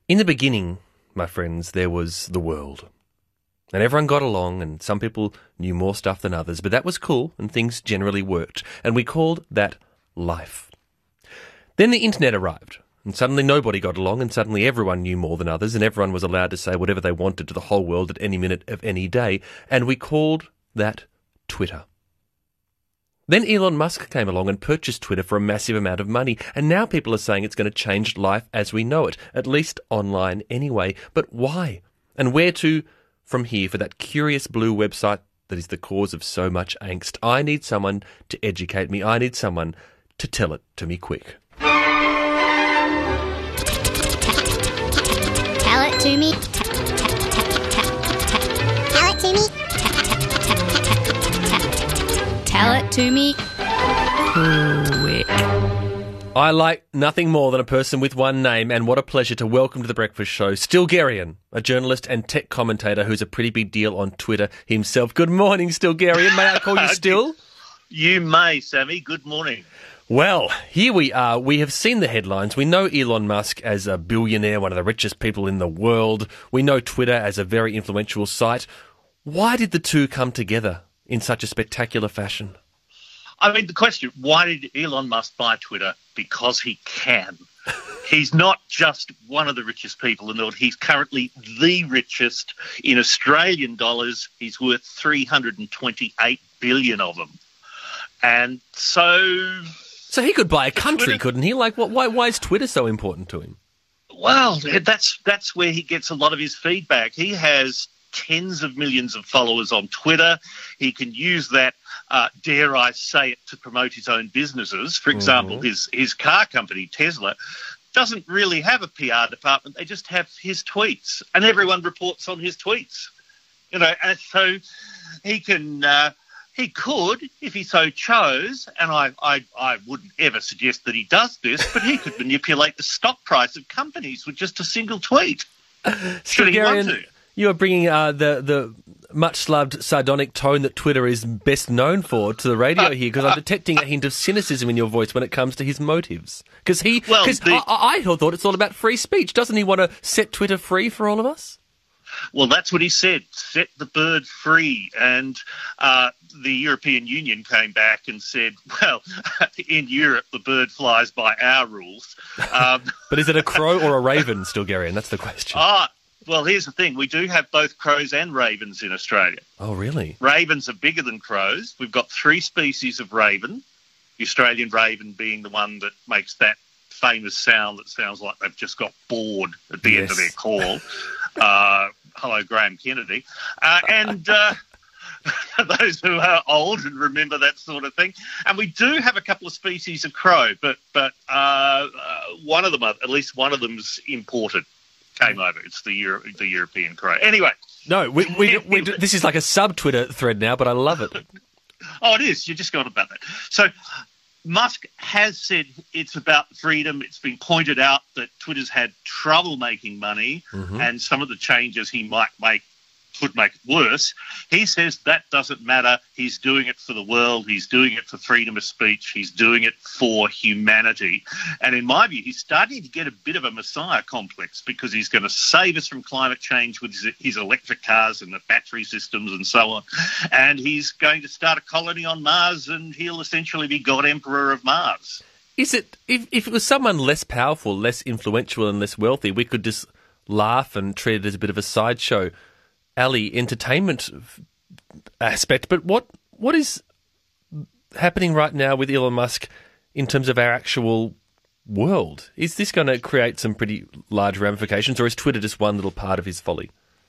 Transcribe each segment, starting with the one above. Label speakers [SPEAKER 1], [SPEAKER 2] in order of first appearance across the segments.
[SPEAKER 1] In the beginning, my friends, there was the world. And everyone got along, and some people knew more stuff than others, but that was cool, and things generally worked. And we called that life. Then the internet arrived, and suddenly nobody got along, and suddenly everyone knew more than others, and everyone was allowed to say whatever they wanted to the whole world at any minute of any day, and we called that Twitter. Then Elon Musk came along and purchased Twitter for a massive amount of money, and now people are saying it's going to change life as we know it, at least online anyway. But why? And where to from here for that curious blue website that is the cause of so much angst? I need someone to educate me. I need someone to tell it to me quick.
[SPEAKER 2] Tell it to me. Tell it to me. Tell it to me quick.
[SPEAKER 1] I like nothing more than a person with one name, and what a pleasure to welcome to The Breakfast Show, Stilgherrian, a journalist and tech commentator who's a pretty big deal on Twitter himself. Good morning, Stilgherrian. May I call you Stil?
[SPEAKER 3] You may, Sammy. Good morning.
[SPEAKER 1] Well, here we are. We have seen the headlines. We know Elon Musk as a billionaire, one of the richest people in the world. We know Twitter as a very influential site. Why did the two come together in such a spectacular fashion?
[SPEAKER 3] I mean, the question, why did Elon Musk buy Twitter? Because he can. He's not just one of the richest people in the world. He's currently the richest. In Australian dollars, he's worth 328 billion of them. And so
[SPEAKER 1] he could buy a country,
[SPEAKER 3] Twitter,
[SPEAKER 1] couldn't he? Like, why is Twitter so important to him?
[SPEAKER 3] well, that's where he gets a lot of his feedback. He has tens of millions of followers on Twitter. He can use that, dare I say it, to promote his own businesses. For example, his car company, Tesla, doesn't really have a PR department. They just have his tweets, and everyone reports on his tweets. You know, and so he can... he could, if he so chose, and I wouldn't ever suggest that he does this, but he could manipulate the stock price of companies with just a single tweet. Should he want to?
[SPEAKER 1] You are bringing the much-loved sardonic tone that Twitter is best known for to the radio here, because I'm detecting a hint of cynicism in your voice when it comes to his motives. Because I thought it's all about free speech. Doesn't he want to set Twitter free for all of us?
[SPEAKER 3] Well, that's what he said, set the bird free. And the European Union came back and said, well, in Europe, the bird flies by our rules.
[SPEAKER 1] But is it a crow or a raven, Stilgherrian? That's the question.
[SPEAKER 3] Well, here's the thing. We do have both crows and ravens in Australia.
[SPEAKER 1] Oh, really?
[SPEAKER 3] Ravens are bigger than crows. We've got 3 species of raven, the Australian raven being the one that makes that famous sound that sounds like they've just got bored at the end of their call. Hello, Graham Kennedy. And those who are old and remember that sort of thing. And we do have a couple of species of crow, but one of them, at least one of them's imported, came over. It's the European crow. Anyway.
[SPEAKER 1] No, this is like a sub-Twitter thread now, but I love it.
[SPEAKER 3] Oh, it is. You just got about that. So Musk has said it's about freedom. It's been pointed out that Twitter's had trouble making money, and some of the changes he might make could make it worse. He says that doesn't matter. He's doing it for the world. He's doing it for freedom of speech. He's doing it for humanity. And in my view, he's starting to get a bit of a messiah complex, because he's going to save us from climate change with his electric cars and the battery systems and so on. And he's going to start a colony on Mars, and he'll essentially be God Emperor of Mars.
[SPEAKER 1] Is it, if it was someone less powerful, less influential and less wealthy, we could just laugh and treat it as a bit of a sideshow, entertainment aspect. But what is happening right now with Elon Musk in terms of our actual world? Is this going to create some pretty large ramifications, or is Twitter just one little part of his folly?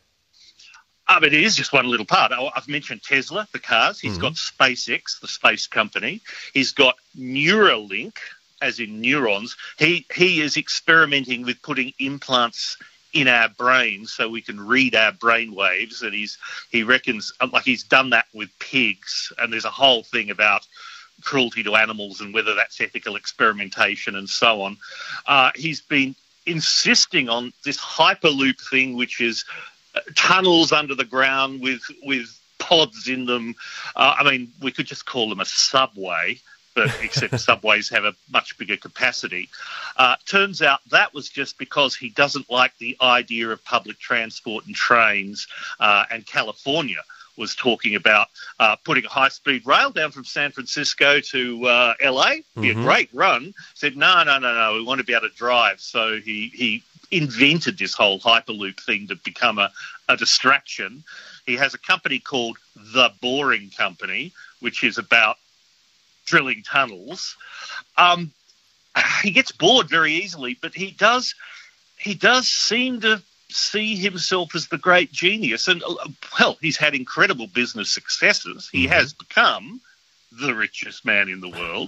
[SPEAKER 3] It is just one little part. I've mentioned Tesla, the cars. He's got SpaceX, the space company. He's got Neuralink, as in neurons. He is experimenting with putting implants in our brains so we can read our brain waves, and he reckons, like, he's done that with pigs, and there's a whole thing about cruelty to animals and whether that's ethical experimentation and so on. He's been insisting on this Hyperloop thing, which is tunnels under the ground with pods in them. We could just call them a subway. but except subways have a much bigger capacity. Turns out that was just because he doesn't like the idea of public transport and trains, and California was talking about putting a high-speed rail down from San Francisco to LA. Be a great run. Said, no, we want to be able to drive. So he invented this whole Hyperloop thing to become a distraction. He has a company called The Boring Company, which is about drilling tunnels. He gets bored very easily, but he does seem to see himself as the great genius. And, well, he's had incredible business successes. He has become the richest man in the world.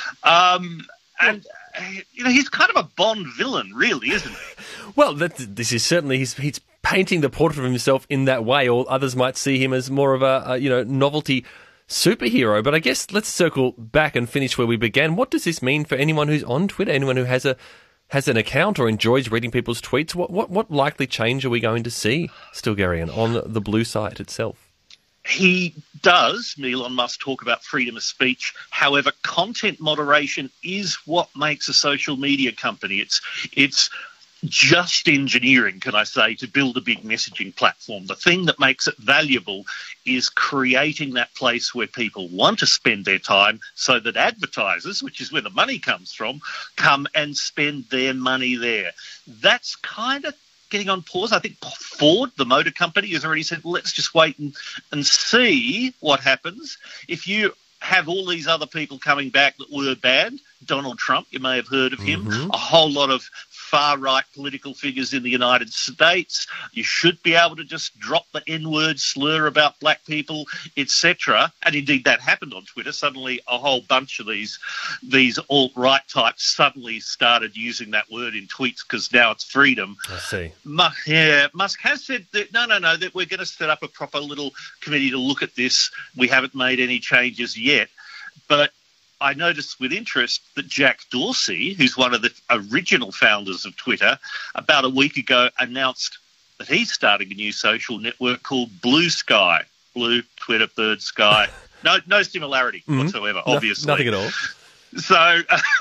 [SPEAKER 3] And, he's kind of a Bond villain, really, isn't he?
[SPEAKER 1] Well, this is certainly, he's painting the portrait of himself in that way, or others might see him as more of a novelty superhero. But I guess let's circle back and finish where we began. What does this mean for anyone who's on Twitter, anyone who has an account or enjoys reading people's tweets? What likely change are we going to see, Stilgherrian, on the blue site itself?
[SPEAKER 3] He does, Elon Musk, talk about freedom of speech. However, content moderation is what makes a social media company. It's just engineering, can I say, to build a big messaging platform. The thing that makes it valuable is creating that place where people want to spend their time so that advertisers, which is where the money comes from, come and spend their money there. That's kind of getting on pause. I think Ford, the motor company, has already said, well, let's just wait and see what happens. If you have all these other people coming back that were banned, Donald Trump, you may have heard of him, a whole lot of far-right political figures in the United States. You should be able to just drop the N-word slur about black people, etc. And indeed that happened on Twitter. Suddenly a whole bunch of these alt-right types suddenly started using that word in tweets because now it's freedom.
[SPEAKER 1] I see.
[SPEAKER 3] Musk has said that, no, that we're going to set up a proper little committee to look at this. We haven't made any changes yet. But I noticed with interest that Jack Dorsey, who's one of the original founders of Twitter, about a week ago announced that he's starting a new social network called Blue Sky. Blue, Twitter, bird, sky. No similarity whatsoever, obviously.
[SPEAKER 1] Nothing at all.
[SPEAKER 3] So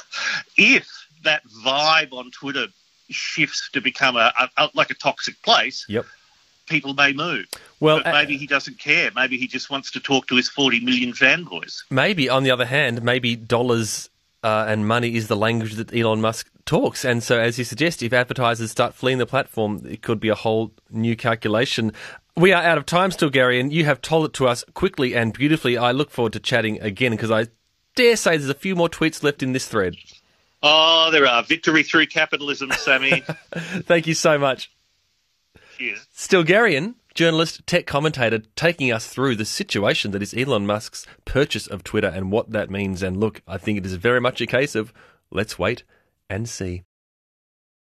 [SPEAKER 3] if that vibe on Twitter shifts to become like a toxic place, people may move. Well, but maybe he doesn't care. Maybe he just wants to talk to his 40 million fanboys.
[SPEAKER 1] Maybe, on the other hand, maybe dollars and money is the language that Elon Musk talks. And so, as you suggest, if advertisers start fleeing the platform, it could be a whole new calculation. We are out of time, Stilgherrian. You have told it to us quickly and beautifully. I look forward to chatting again because I dare say there's a few more tweets left in this thread.
[SPEAKER 3] Oh, there are. Victory through capitalism, Sammy.
[SPEAKER 1] Thank you so much.
[SPEAKER 3] Cheers.
[SPEAKER 1] Stilgherrian, journalist, tech commentator, taking us through the situation that is Elon Musk's purchase of Twitter and what that means. And look, I think it is very much a case of let's wait and see.